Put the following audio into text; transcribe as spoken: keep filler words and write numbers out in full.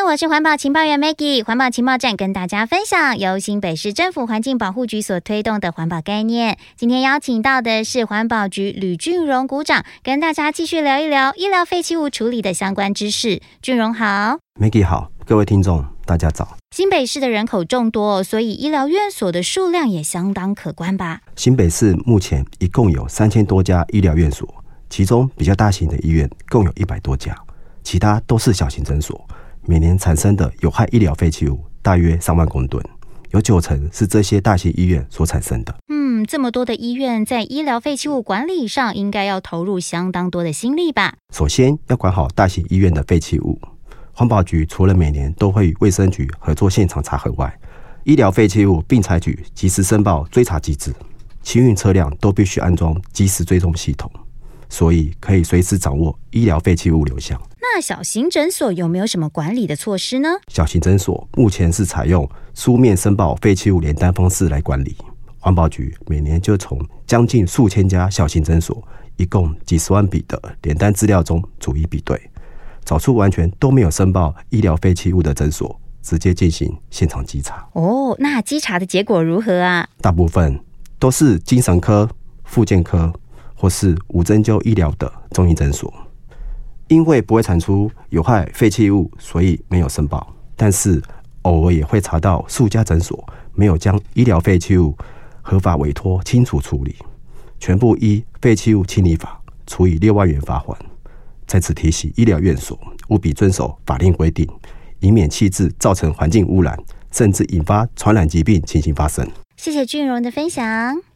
我是环保情报员 Maggie。 环保情报站跟大家分享由新北市政府环境保护局所推动的环保概念。今天邀请到的是环保局吕俊荣股长，跟大家继续聊一聊医疗废弃物处理的相关知识。俊荣好。 Maggie 好，各位听众大家早。 新北市的人口众多，所以医疗院所的数量也相当可观吧？ 新北市目前一共有三千多家医疗院所，其中比较大型的医院共有一百多家，其他都是小型诊所。每年产生的有害医疗废弃物大约上万公吨，有九成是这些大型医院所产生的。 嗯，这么多的医院在医疗废弃物管理上应该要投入相当多的心力吧？ 首先要管好大型医院的废弃物，环保局除了每年都会与卫生局合作现场查核外，医疗废弃物并采取及时申报追查机制，清运车辆都必须安装即时追踪系统，所以可以随时掌握医疗废弃物流向。 那小型诊所有没有什么管理的措施呢？ 小型诊所目前是采用书面申报废弃物联单方式来管理。环保局每年就从将近数千家小型诊所一共几十万笔的联单资料中逐一比对，找出完全都没有申报医疗废弃物的诊所，直接进行现场稽查。 哦，那稽查的结果如何啊？ 大部分都是精神科、复健科或是无针灸医疗的中医诊所。因为不会产出有害废弃物，所以没有申报，但是偶尔也会查到数家诊所没有将医疗废弃物合法委托清除处理，全部依废弃物清理法处以六万元罚锾。在此提醒医疗院所务必遵守法令规定，以免弃置造成环境污染，甚至引发传染疾病情形发生。 谢谢俊荣的分享。